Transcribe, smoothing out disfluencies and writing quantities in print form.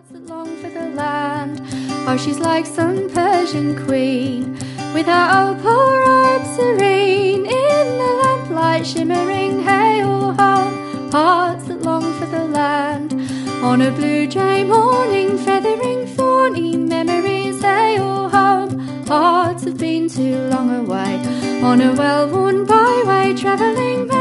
that long for the land. Oh, she's like some Persian queen, with her opal robe serene, in the lamplight shimmering, hey oh home, hearts that long for the land. On a blue jay morning, feathering thorny memories, hey oh home, hearts have been too long away. On a well-worn byway, travelling